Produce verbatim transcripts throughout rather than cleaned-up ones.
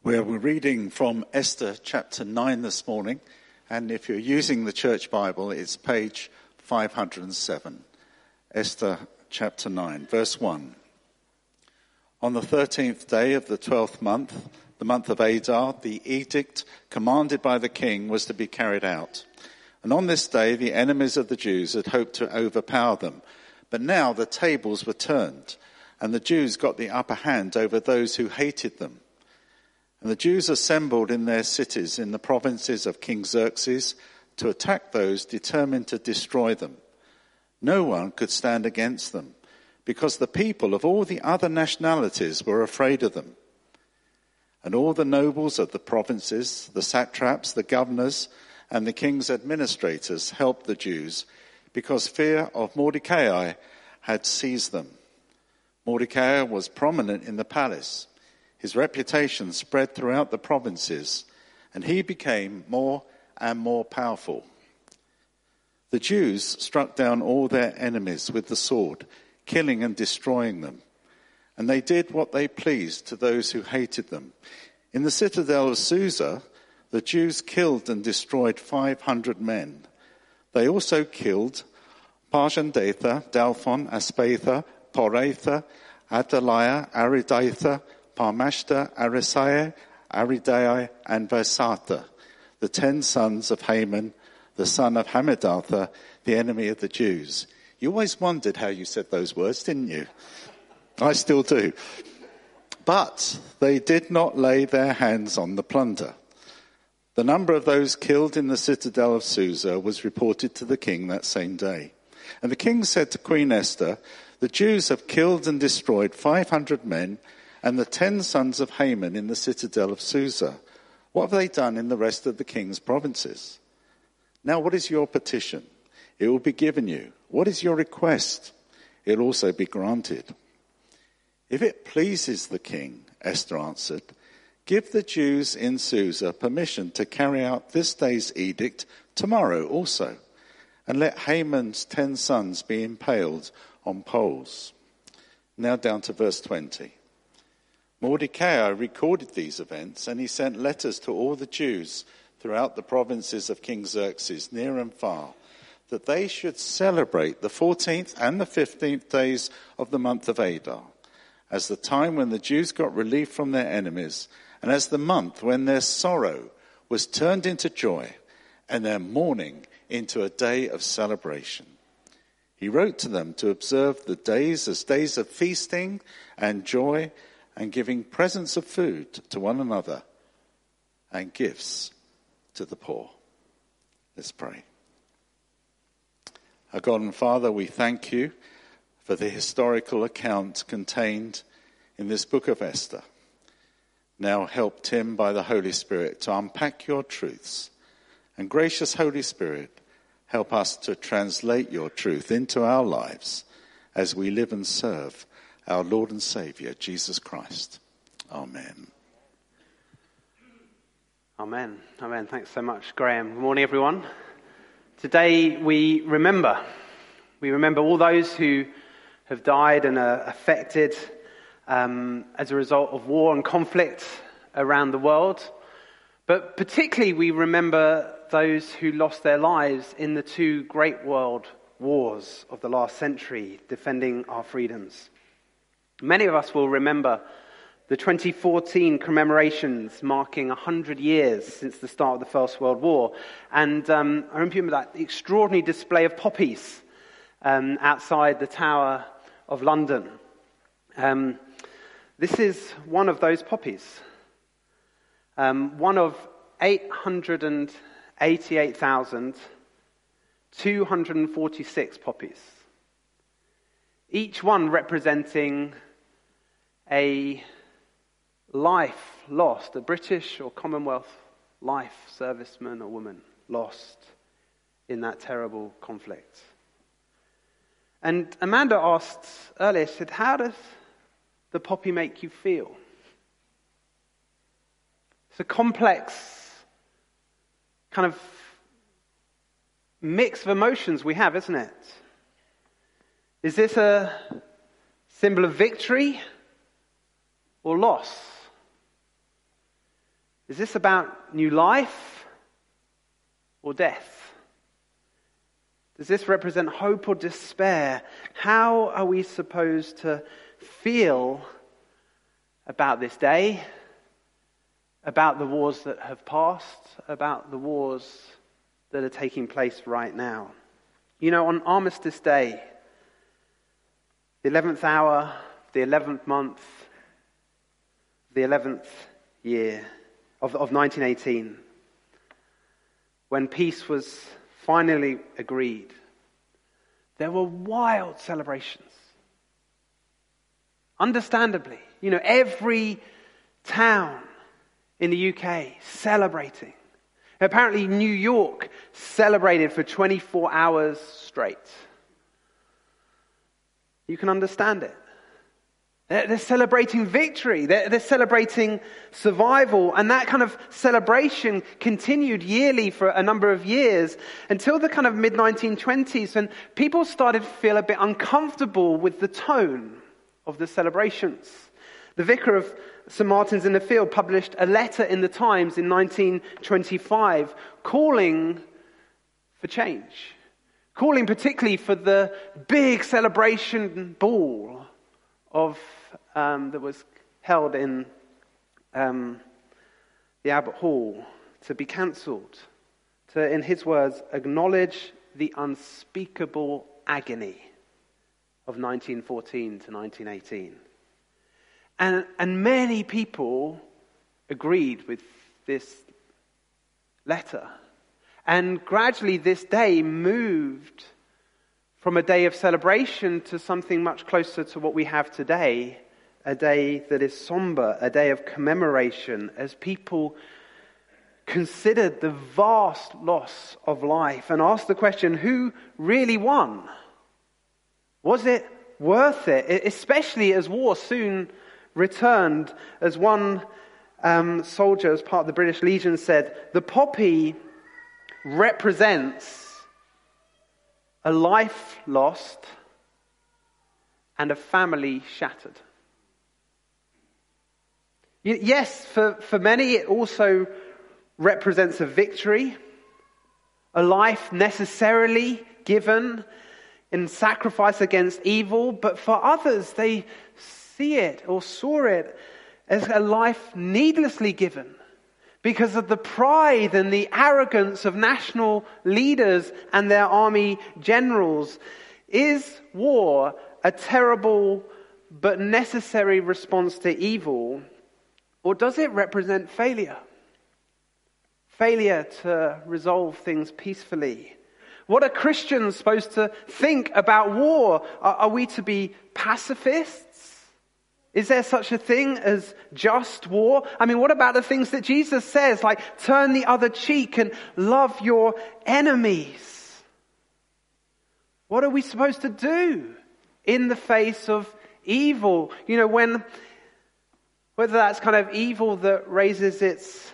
We're reading from Esther chapter nine this morning, and if you're using the church Bible, it's page five hundred seven. Esther chapter nine, verse one. On the thirteenth day of the twelfth month, the month of Adar, the edict commanded by the king was to be carried out. And on this day, the enemies of the Jews had hoped to overpower them. But now the tables were turned, and the Jews got the upper hand over those who hated them. And the Jews assembled in their cities in the provinces of King Xerxes to attack those determined to destroy them. No one could stand against them, because the people of all the other nationalities were afraid of them. And all the nobles of the provinces, the satraps, the governors, and the king's administrators helped the Jews, because fear of Mordecai had seized them. Mordecai was prominent in the palace. His reputation spread throughout the provinces, and he became more and more powerful. The Jews struck down all their enemies with the sword, killing and destroying them. And they did what they pleased to those who hated them. In the citadel of Susa, the Jews killed and destroyed five hundred men. They also killed Parshandatha, Dalphon, Aspatha, Poratha, Adaliah, Aridatha, Parmashta, Arisai, Aridai, and Vasatha, the ten sons of Haman, the son of Hammedatha, the enemy of the Jews. You always wondered how you said those words, didn't you? I still do. But they did not lay their hands on the plunder. The number of those killed in the citadel of Susa was reported to the king that same day. And the king said to Queen Esther, "The Jews have killed and destroyed five hundred men, and the ten sons of Haman in the citadel of Susa. What have they done in the rest of the king's provinces? Now what is your petition? It will be given you. What is your request? It will also be granted." "If it pleases the king," Esther answered, "give the Jews in Susa permission to carry out this day's edict tomorrow also, and let Haman's ten sons be impaled on poles." Now down to verse twenty. Mordecai recorded these events, and he sent letters to all the Jews throughout the provinces of King Xerxes, near and far, that they should celebrate the fourteenth and the fifteenth days of the month of Adar, as the time when the Jews got relief from their enemies, and as the month when their sorrow was turned into joy, and their mourning into a day of celebration. He wrote to them to observe the days as days of feasting and joy, and giving presents of food to one another and gifts to the poor. Let's pray. Our God and Father, we thank you for the historical account contained in this book of Esther. Now help Tim by the Holy Spirit to unpack your truths. And gracious Holy Spirit, help us to translate your truth into our lives as we live and serve our Lord and Saviour, Jesus Christ. Amen. Amen. Amen. Thanks so much, Graham. Good morning, everyone. Today we remember. We remember all those who have died and are affected um, as a result of war and conflict around the world. But particularly we remember those who lost their lives in the two great world wars of the last century, defending our freedoms. Many of us will remember the twenty fourteen commemorations marking one hundred years since the start of the First World War. And um, I remember that extraordinary display of poppies um, outside the Tower of London. Um, this is one of those poppies. Um, one of eight hundred eighty-eight thousand two hundred forty-six poppies. Each one representing a life lost, a British or Commonwealth life, serviceman or woman lost in that terrible conflict. And Amanda asked earlier, she said, how does the poppy make you feel? It's a complex kind of mix of emotions we have, isn't it? Is this a symbol of victory or loss? Is this about new life or death? Does this represent hope or despair? How are we supposed to feel about this day, about the wars that have passed, about the wars that are taking place right now? You know, on Armistice Day, the eleventh hour, the eleventh month, the eleventh year of, of nineteen eighteen, when peace was finally agreed, there were wild celebrations. Understandably, you know, every town in the U K celebrating. Apparently New York celebrated for twenty-four hours straight. You can understand it. They're, they're celebrating victory. They're, they're celebrating survival. And that kind of celebration continued yearly for a number of years until the kind of mid nineteen twenties, when people started to feel a bit uncomfortable with the tone of the celebrations. The vicar of Saint Martin's in the Field published a letter in the Times in nineteen twenty-five calling for change, calling particularly for the big celebration ball of um, that was held in um, the Albert Hall to be cancelled, to, in his words, acknowledge the unspeakable agony of nineteen fourteen to nineteen eighteen. And, and many people agreed with this letter. And gradually this day moved from a day of celebration to something much closer to what we have today, a day that is somber, a day of commemoration, as people considered the vast loss of life and asked the question, who really won? Was it worth it? Especially as war soon returned. As one um, soldier, as part of the British Legion, said, the poppy represents a life lost and a family shattered. Yes, for, for many it also represents a victory, a life necessarily given in sacrifice against evil, but for others they see it or saw it as a life needlessly given because of the pride and the arrogance of national leaders and their army generals. Is war a terrible but necessary response to evil, or does it represent failure? Failure to resolve things peacefully. What are Christians supposed to think about war? Are, are we to be pacifists? Is there such a thing as just war? I mean, what about the things that Jesus says, like turn the other cheek and love your enemies? What are we supposed to do in the face of evil? You know, when, whether that's kind of evil that raises itself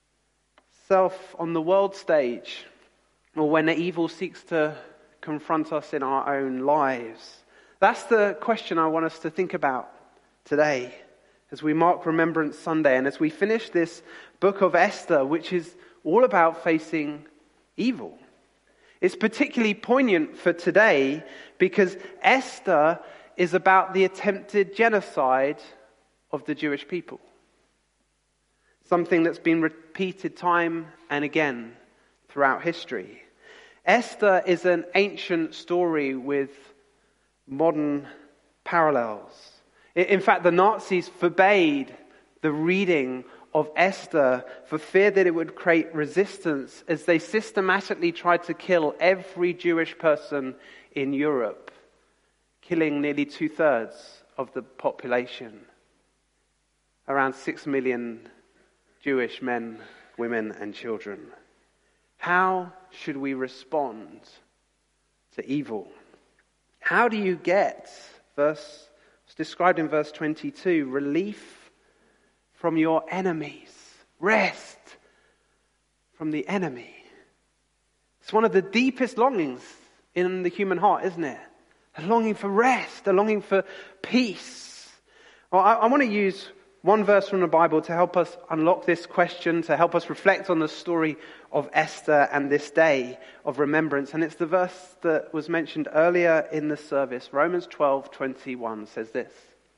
on the world stage, or when the evil seeks to confront us in our own lives. That's the question I want us to think about today as we mark Remembrance Sunday and as we finish this book of Esther, which is all about facing evil. It's particularly poignant for today because Esther is about the attempted genocide of the Jewish people. Something that's been repeated time and again throughout history. Esther is an ancient story with modern parallels. In fact, the Nazis forbade the reading of Esther for fear that it would create resistance as they systematically tried to kill every Jewish person in Europe, killing nearly two-thirds of the population. Around six million Jewish men, women, and children. How should we respond to evil? How do you get, verse, it's described in verse twenty-two, relief from your enemies, rest from the enemy? It's one of the deepest longings in the human heart, isn't it? A longing for rest, a longing for peace. Well, I, I want to use one verse from the Bible to help us unlock this question, to help us reflect on the story of Esther and this day of remembrance. And it's the verse that was mentioned earlier in the service. Romans twelve twenty-one says this: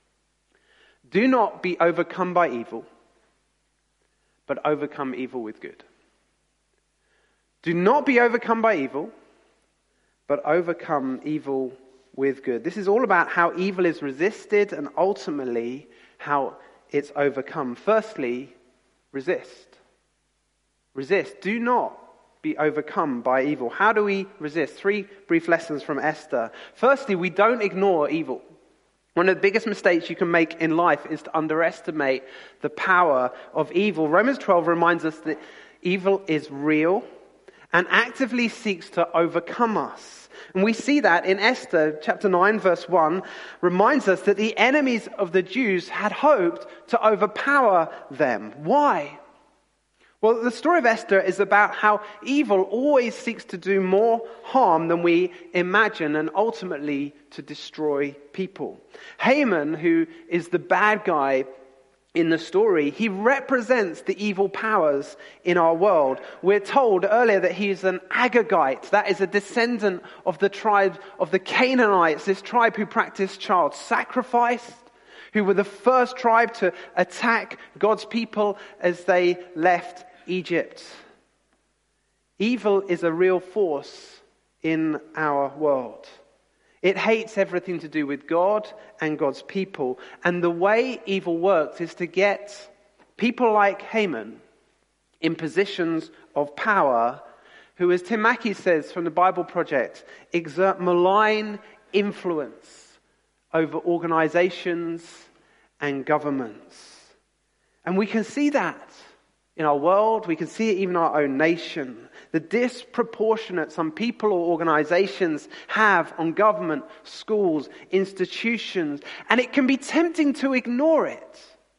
"Do not be overcome by evil, but overcome evil with good." Do not be overcome by evil, but overcome evil with good. This is all about how evil is resisted and ultimately how it's overcome. Firstly, resist. Resist. Do not be overcome by evil. How do we resist? Three brief lessons from Esther. Firstly, we don't ignore evil. One of the biggest mistakes you can make in life is to underestimate the power of evil. Romans twelve reminds us that evil is real and actively seeks to overcome us. And we see that in Esther chapter nine verse one reminds us that the enemies of the Jews had hoped to overpower them. Why? Well, the story of Esther is about how evil always seeks to do more harm than we imagine and ultimately to destroy people. Haman, who is the bad guy in the story, he represents the evil powers in our world. We're told earlier that he's an Agagite, that is a descendant of the tribe of the Canaanites, this tribe who practiced child sacrifice, who were the first tribe to attack God's people as they left Egypt. Evil is a real force in our world. It hates everything to do with God and God's people. And the way evil works is to get people like Haman in positions of power who, as Tim Mackey says from the Bible Project, exert malign influence over organizations and governments. And we can see that in our world. We can see it even in our own nation. The disproportionate some people or organizations have on government, schools, institutions. And it can be tempting to ignore it.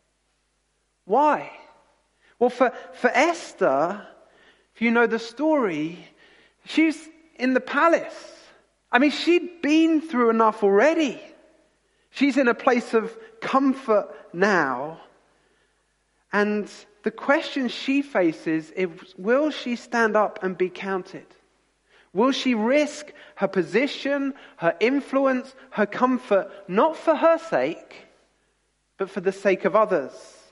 Why? Well, for, for Esther, if you know the story, she's in the palace. I mean, she'd been through enough already. She's in a place of comfort now. And the question she faces is, will she stand up and be counted? Will she risk her position, her influence, her comfort, not for her sake, but for the sake of others?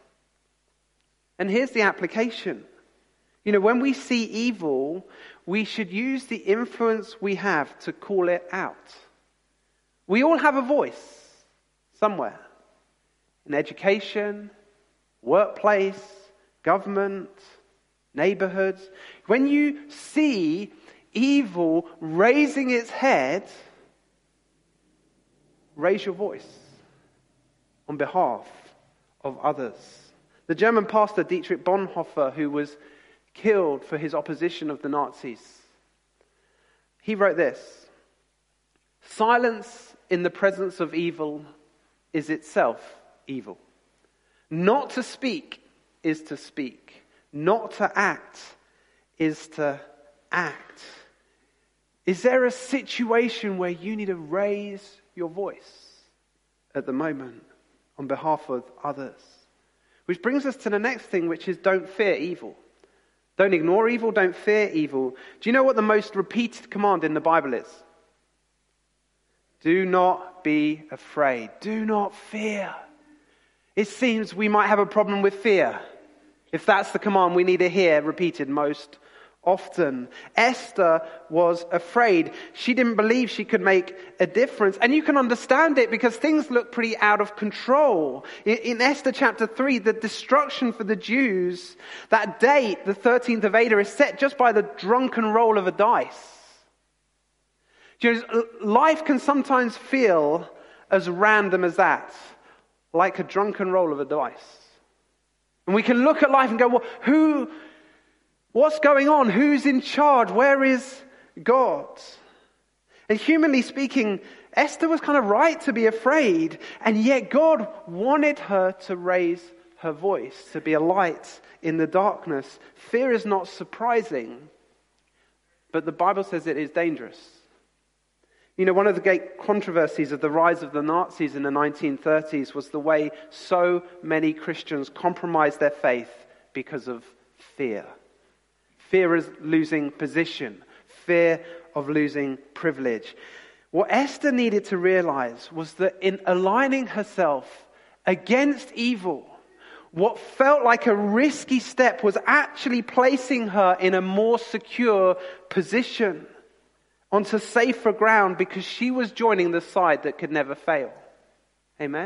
And here's the application. You know, when we see evil, we should use the influence we have to call it out. We all have a voice somewhere. In education, workplace, government, neighborhoods. When you see evil raising its head, raise your voice on behalf of others. The German pastor Dietrich Bonhoeffer, who was killed for his opposition of the Nazis, he wrote this: "Silence in the presence of evil is itself evil. Not to speak is to speak. Not to act is to act." Is there a situation where you need to raise your voice at the moment on behalf of others? Which brings us to the next thing, which is don't fear evil. Don't ignore evil, don't fear evil. Do you know what the most repeated command in the Bible is? Do not be afraid. Do not fear. It seems we might have a problem with fear, if that's the command we need to hear repeated most often. Esther was afraid. She didn't believe she could make a difference. And you can understand it because things look pretty out of control. In, in Esther chapter three, the destruction for the Jews, that date, the thirteenth of Adar, is set just by the drunken roll of a dice. You know, life can sometimes feel as random as that, like a drunken roll of a dice. And we can look at life and go, well, who, what's going on? Who's in charge? Where is God? And humanly speaking, Esther was kind of right to be afraid, and yet God wanted her to raise her voice, to be a light in the darkness. Fear is not surprising, but the Bible says it is dangerous. You know, one of the great controversies of the rise of the Nazis in the nineteen thirties was the way so many Christians compromised their faith because of fear. Fear of losing position. Fear of losing privilege. What Esther needed to realize was that in aligning herself against evil, what felt like a risky step was actually placing her in a more secure position, onto safer ground, because she was joining the side that could never fail. Amen?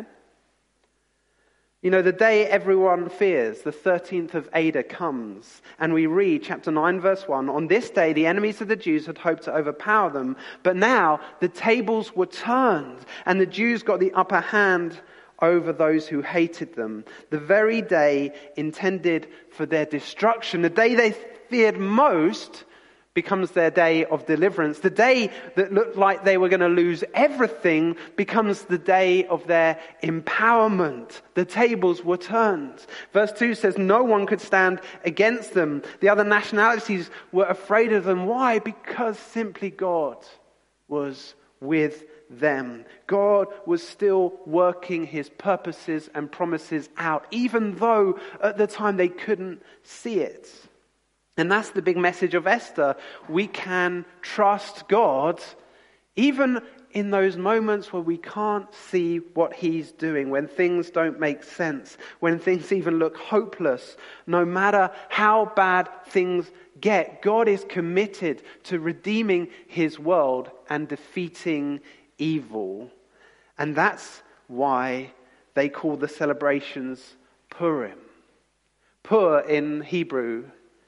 You know, the day everyone fears, the thirteenth of Adar, comes, and we read chapter nine, verse one, "On this day the enemies of the Jews had hoped to overpower them, but now the tables were turned, and the Jews got the upper hand over those who hated them. The very day intended for their destruction, the day they feared most, becomes their day of deliverance. The day that looked like they were going to lose everything becomes the day of their empowerment. The tables were turned." Verse two says, "No one could stand against them. The other nationalities were afraid of them." Why? Because simply God was with them. God was still working his purposes and promises out, even though at the time they couldn't see it. And that's the big message of Esther. We can trust God even in those moments where we can't see what he's doing, when things don't make sense, when things even look hopeless. No matter how bad things get, God is committed to redeeming his world and defeating evil. And that's why they call the celebrations Purim. Pur in Hebrew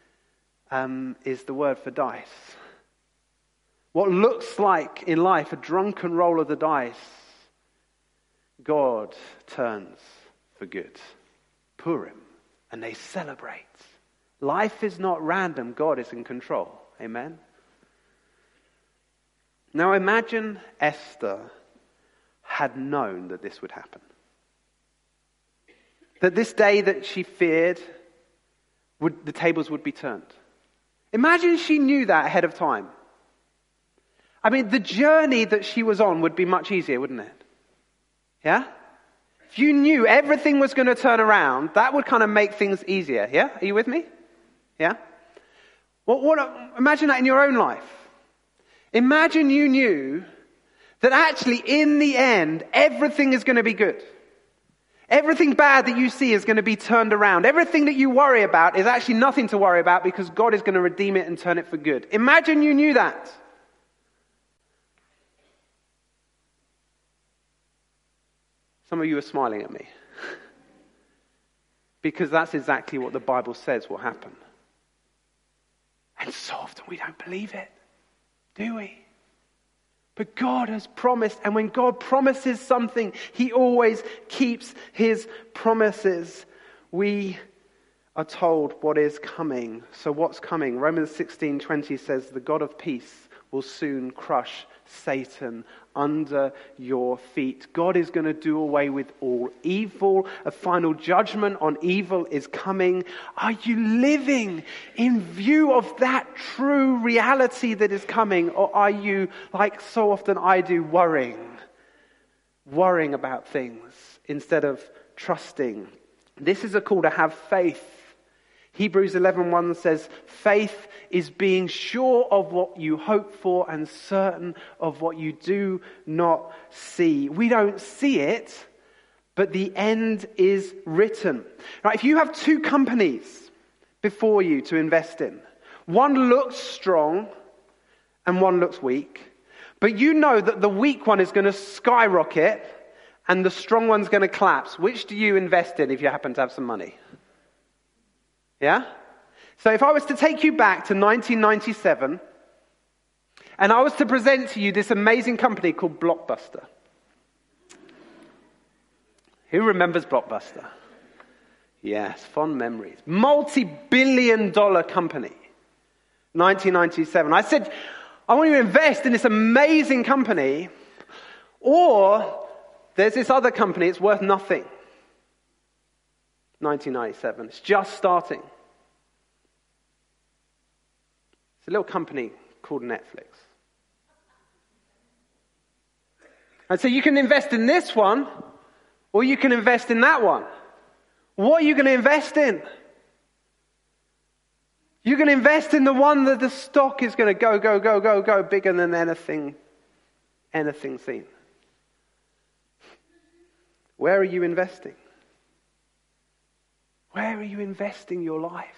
Um, is the word for dice. What looks like in life a drunken roll of the dice, God turns for good. Purim. And they celebrate. Life is not random. God is in control. Amen? Now imagine Esther had known that this would happen. That this day that she feared, would, the tables would be turned. Imagine she knew that ahead of time. I mean, the journey that she was on would be much easier, wouldn't it? Yeah? If you knew everything was going to turn around, that would kind of make things easier. Yeah? Are you with me? Yeah? What, what, imagine that in your own life. Imagine you knew that actually in the end, everything is going to be good. Everything bad that you see is going to be turned around. Everything that you worry about is actually nothing to worry about, because God is going to redeem it and turn it for good. Imagine you knew that. Some of you are smiling at me. Because that's exactly what the Bible says will happen. And so often we don't believe it, do we? But God has promised, and when God promises something, he always keeps his promises. We are told what is coming. So what's coming? Romans sixteen twenty says, "The God of peace will soon crush Satan under your feet." God is going to do away with all evil. A final judgment on evil is coming. Are you living in view of that true reality that is coming? Or are you, like so often I do, worrying? Worrying about things instead of trusting. This is a call to have faith. Hebrews eleven one says, "Faith is being sure of what you hope for and certain of what you do not see." We don't see it, but the end is written. Right, if you have two companies before you to invest in, one looks strong and one looks weak, but you know that the weak one is going to skyrocket and the strong one's going to collapse. Which do you invest in if you happen to have some money? Yeah? So if I was to take you back to nineteen ninety-seven, and I was to present to you this amazing company called Blockbuster. Who remembers Blockbuster? Yes, fond memories. Multi-billion dollar company. nineteen ninety-seven. I said, I want you to invest in this amazing company, or there's this other company, it's worth nothing. nineteen ninety-seven. It's just starting. It's a little company called Netflix. And so you can invest in this one, or you can invest in that one. What are you going to invest in? You're going to invest in the one that the stock is going to go, go, go, go, go, bigger than anything, anything seen. Where are you investing? Where are you investing your life?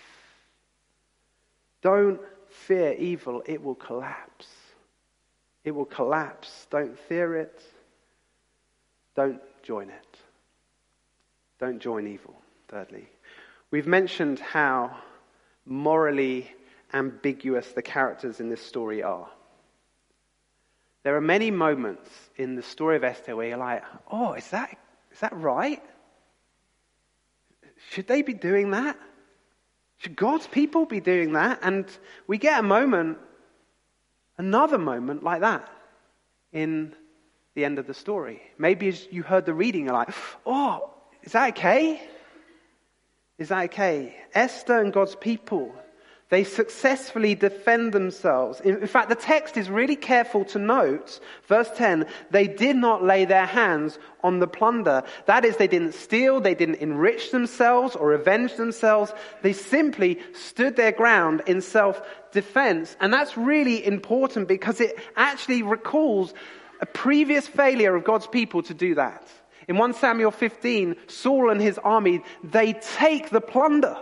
Don't fear evil, it will collapse. It will collapse. Don't fear it. Don't join it. Don't join evil, thirdly. We've mentioned how morally ambiguous the characters in this story are. There are many moments in the story of Esther where you're like, oh, is that is that right? Should they be doing that? Should God's people be doing that? And we get a moment, another moment like that in the end of the story. Maybe as you heard the reading, you're like, oh, is that okay? Is that okay? Esther and God's people, they successfully defend themselves. In fact, the text is really careful to note, verse ten, they did not lay their hands on the plunder. That is, they didn't steal, they didn't enrich themselves or avenge themselves. They simply stood their ground in self-defense. And that's really important because it actually recalls a previous failure of God's people to do that. In First Samuel fifteen, Saul and his army, they take the plunder.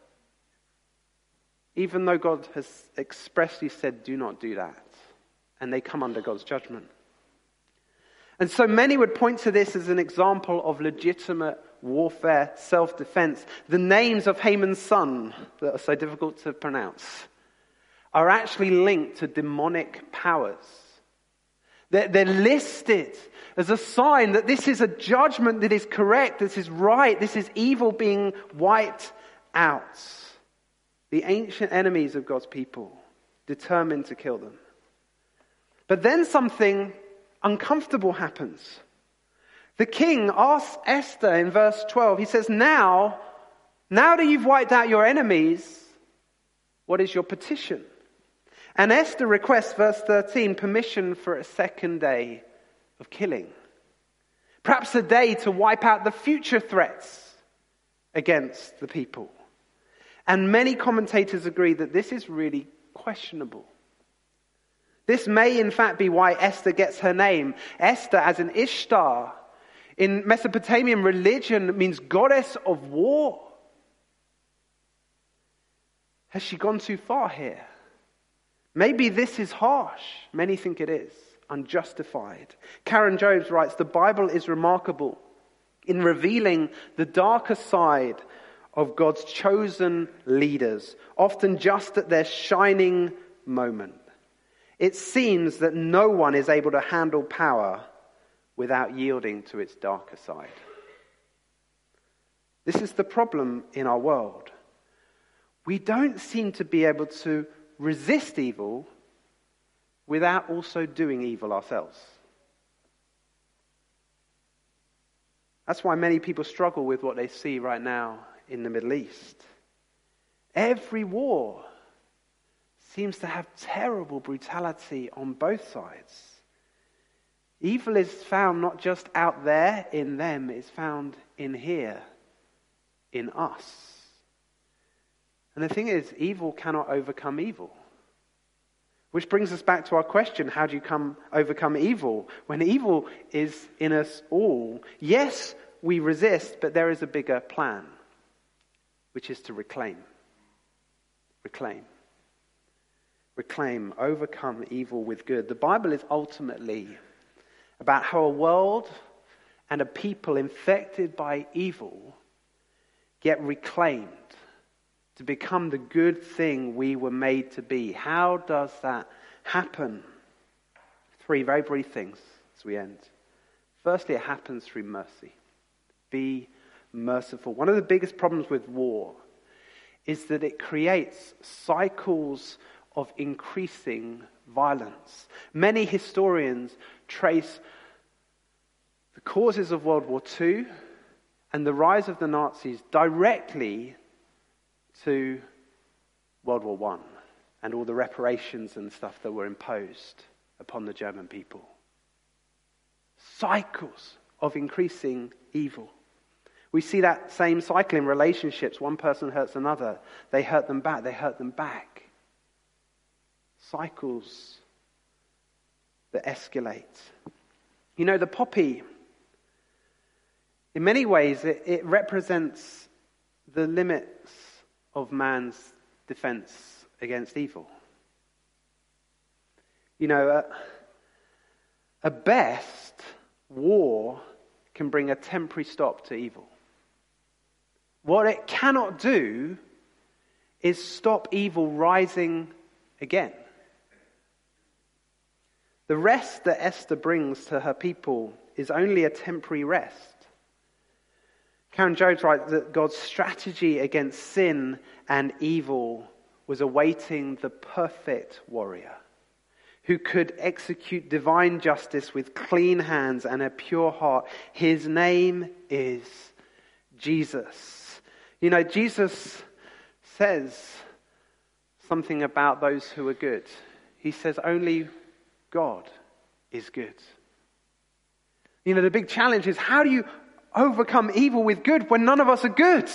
Even though God has expressly said, do not do that. And they come under God's judgment. And so many would point to this as an example of legitimate warfare, self-defense. The names of Haman's son, that are so difficult to pronounce, are actually linked to demonic powers. They're, they're listed as a sign that this is a judgment that is correct, this is right, this is evil being wiped out. The ancient enemies of God's people, determined to kill them. But then something uncomfortable happens. The king asks Esther in verse twelve, he says, now, now that you've wiped out your enemies, what is your petition? And Esther requests, verse thirteen, permission for a second day of killing. Perhaps a day to wipe out the future threats against the people. And many commentators agree that this is really questionable. This may in fact be why Esther gets her name. Esther, as in Ishtar, in Mesopotamian religion, means goddess of war. Has she gone too far here? Maybe this is harsh. Many think it is. Unjustified. Karen Jobes writes, the Bible is remarkable in revealing the darker side of God's chosen leaders, often just at their shining moment. It seems that no one is able to handle power without yielding to its darker side. This is the problem in our world. We don't seem to be able to resist evil without also doing evil ourselves. That's why many people struggle with what they see right now in the Middle East. Every war seems to have terrible brutality on both sides. Evil is found not just out there in them, it's found in here, in us. And the thing is, evil cannot overcome evil. Which brings us back to our question, how do you come overcome evil? When evil is in us all, yes, we resist, but there is a bigger plan, which is to reclaim. Reclaim. Reclaim, overcome evil with good. The Bible is ultimately about how a world and a people infected by evil get reclaimed to become the good thing we were made to be. How does that happen? Three very brief things as we end. Firstly, it happens through mercy. Be merciful. One of the biggest problems with war is that it creates cycles of increasing violence. Many historians trace the causes of World War Two and the rise of the Nazis directly to World War One and all the reparations and stuff that were imposed upon the German people. cycles of increasing evil. We see that same cycle in relationships. One person hurts another. They hurt them back. They hurt them back. Cycles that escalate. You know, the poppy, in many ways, it, it represents the limits of man's defense against evil. You know, at, at best, war can bring a temporary stop to evil. What it cannot do is stop evil rising again. The rest that Esther brings to her people is only a temporary rest. Karen Jones writes that God's strategy against sin and evil was awaiting the perfect warrior who could execute divine justice with clean hands and a pure heart. His name is Jesus. You know, Jesus says something about those who are good. He says only God is good. You know, the big challenge is, how do you overcome evil with good when none of us are good?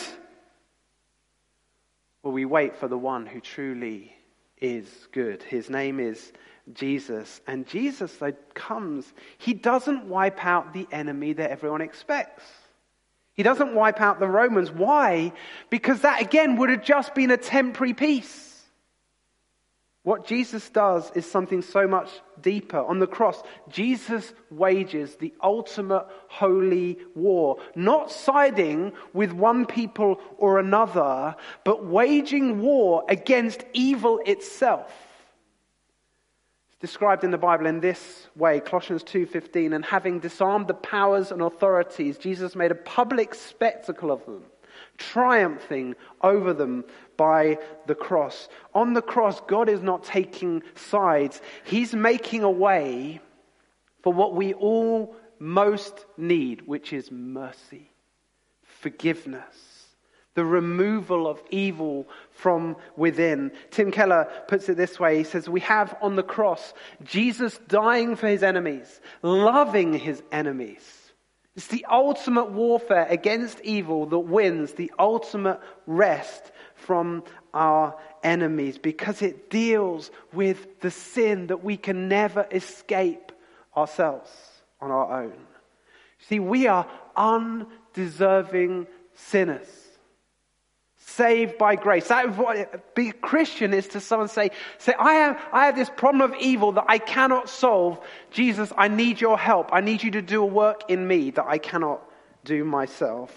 Well, we wait for the one who truly is good. His name is Jesus. And Jesus, though, comes, he doesn't wipe out the enemy that everyone expects. He doesn't wipe out the Romans. Why? Because that, again, would have just been a temporary peace. What Jesus does is something so much deeper. On the cross, Jesus wages the ultimate holy war, not siding with one people or another, but waging war against evil itself. It's described in the Bible in this way, Colossians two fifteen, and having disarmed the powers and authorities, Jesus made a public spectacle of them, triumphing over them by the cross. On the cross, God is not taking sides. He's making a way for what we all most need, which is mercy, forgiveness, the removal of evil from within. Tim Keller puts it this way. He says, we have on the cross Jesus dying for his enemies, loving his enemies. It's the ultimate warfare against evil that wins the ultimate rest from our enemies, because it deals with the sin that we can never escape ourselves on our own. See, we are undeserving sinners, saved by grace. That is what being a Christian is, to someone say, say, I have, I have this problem of evil that I cannot solve. Jesus, I need your help. I need you to do a work in me that I cannot do myself.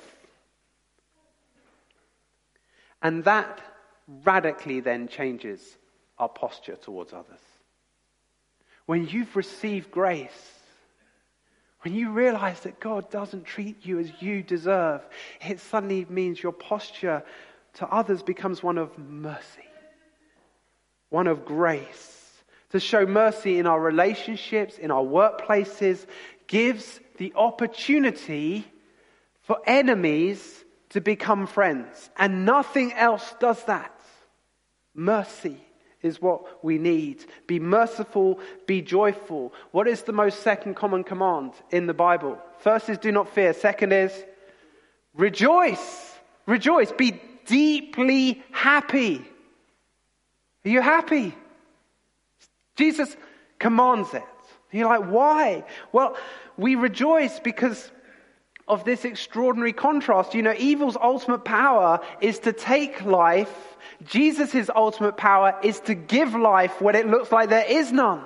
And that radically then changes our posture towards others. When you've received grace, when you realize that God doesn't treat you as you deserve, it suddenly means your posture to others becomes one of mercy, one of grace. To show mercy in our relationships, in our workplaces, gives the opportunity for enemies to become friends. And nothing else does that. Mercy is what we need. Be merciful, be joyful. What is the most second common command in the Bible? First is do not fear. Second is rejoice. Rejoice. Be deeply happy. Are you happy? Jesus commands it. You're like, why? Well, we rejoice because of this extraordinary contrast. You know, evil's ultimate power is to take life. Jesus' ultimate power is to give life when it looks like there is none.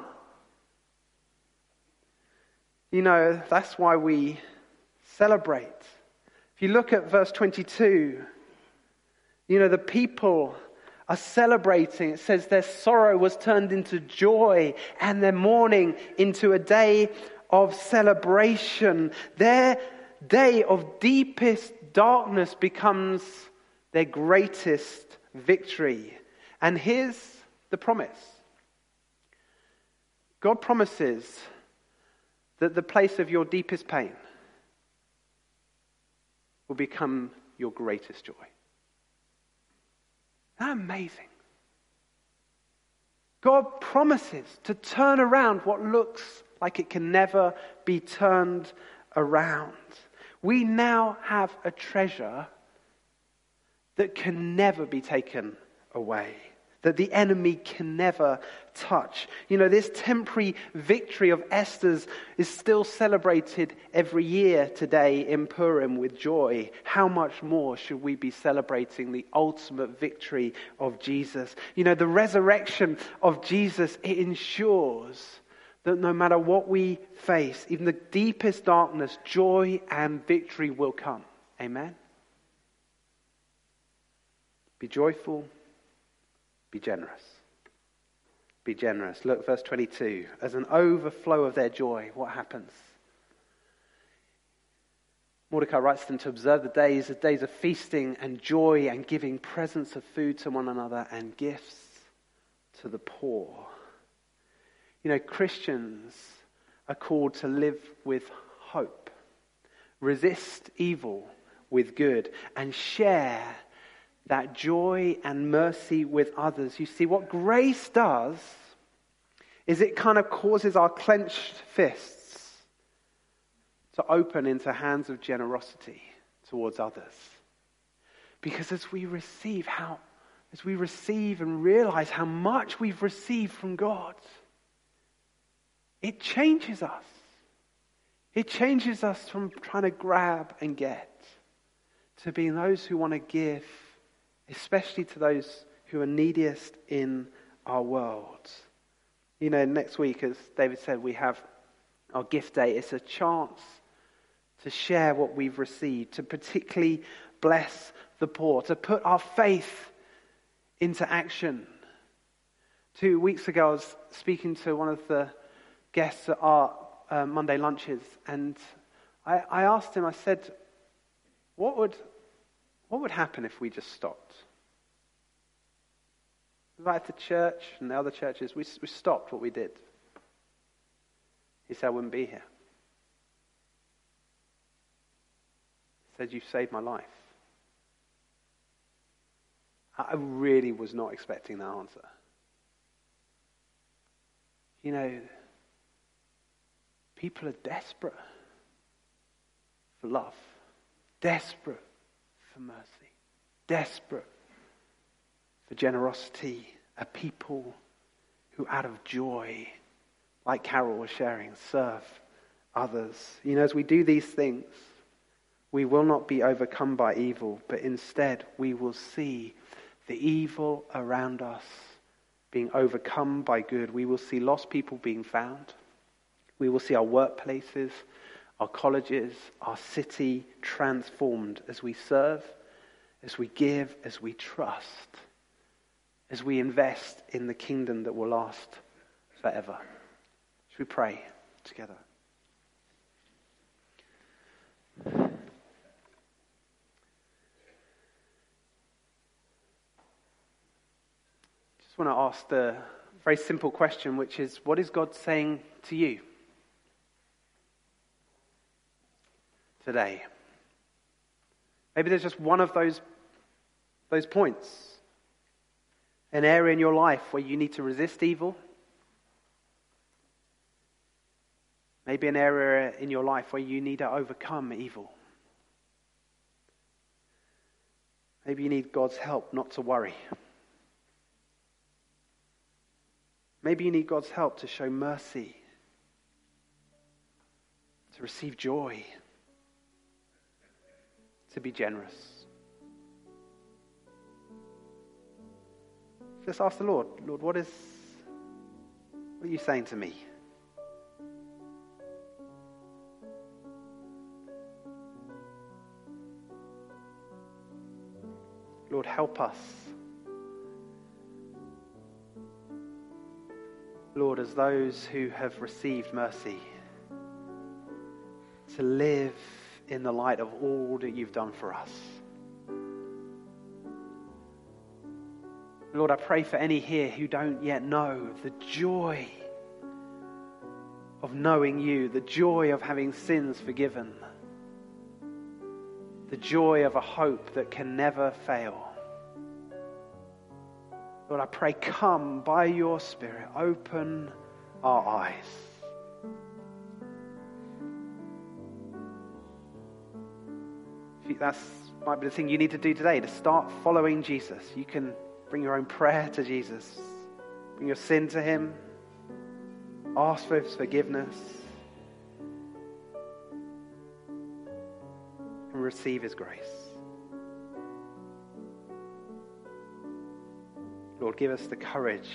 You know, that's why we celebrate. If you look at verse twenty-two, you know, the people are celebrating. It says their sorrow was turned into joy and their mourning into a day of celebration. Their day of deepest darkness becomes their greatest victory. And here's the promise. God promises that the place of your deepest pain will become your greatest joy. Isn't that amazing? God promises to turn around what looks like it can never be turned around. We now have a treasure that can never be taken away, that the enemy can never touch. You know, this temporary victory of Esther's is still celebrated every year today in Purim with joy. How much more should we be celebrating the ultimate victory of Jesus? You know, the resurrection of Jesus, it ensures that no matter what we face, even the deepest darkness, joy and victory will come. Amen? Be joyful. Be generous. Be generous. Look, verse twenty-two. As an overflow of their joy, what happens? Mordecai writes them to observe the days, the days of feasting and joy and giving presents of food to one another and gifts to the poor. You know, Christians are called to live with hope, resist evil with good, and share that joy and mercy with others. You see, what grace does is it kind of causes our clenched fists to open into hands of generosity towards others. Because as we receive how, as we receive and realize how much we've received from God, it changes us. It changes us from trying to grab and get to being those who want to give, especially to those who are neediest in our world. You know, next week, as David said, we have our gift day. It's a chance to share what we've received, to particularly bless the poor, to put our faith into action. Two weeks ago, I was speaking to one of the guests at our uh, Monday lunches, and I, I asked him, I said, what would... What would happen if we just stopped? Right at the church and the other churches, we, we stopped what we did. He said, I wouldn't be here. He said, you've saved my life. I really was not expecting that answer. You know, people are desperate for love, desperate for mercy, desperate for generosity, a people who out of joy, like Carol was sharing, serve others. You know, as we do these things, we will not be overcome by evil, but instead we will see the evil around us being overcome by good. We will see lost people being found. We will see our workplaces, our colleges, our city transformed as we serve, as we give, as we trust, as we invest in the kingdom that will last forever. Should we pray together? Just want to ask the very simple question, which is, what is God saying to you today? Maybe there's just one of those, those points. An area in your life where you need to resist evil. Maybe an area in your life where you need to overcome evil. Maybe you need God's help not to worry. Maybe you need God's help to show mercy, to receive joy, to be generous. Just ask the Lord, Lord, what is, what are you saying to me? Lord, help us. Lord, as those who have received mercy, to live in the light of all that you've done for us. Lord, I pray for any here who don't yet know the joy of knowing you, the joy of having sins forgiven, the joy of a hope that can never fail. Lord, I pray, come by your Spirit, open our eyes. If you, that's might be the thing you need to do today, to start following Jesus. You can bring your own prayer to Jesus. Bring your sin to him. Ask for his forgiveness. And receive his grace. Lord, give us the courage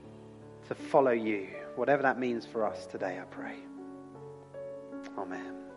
to follow you, whatever that means for us today, I pray. Amen.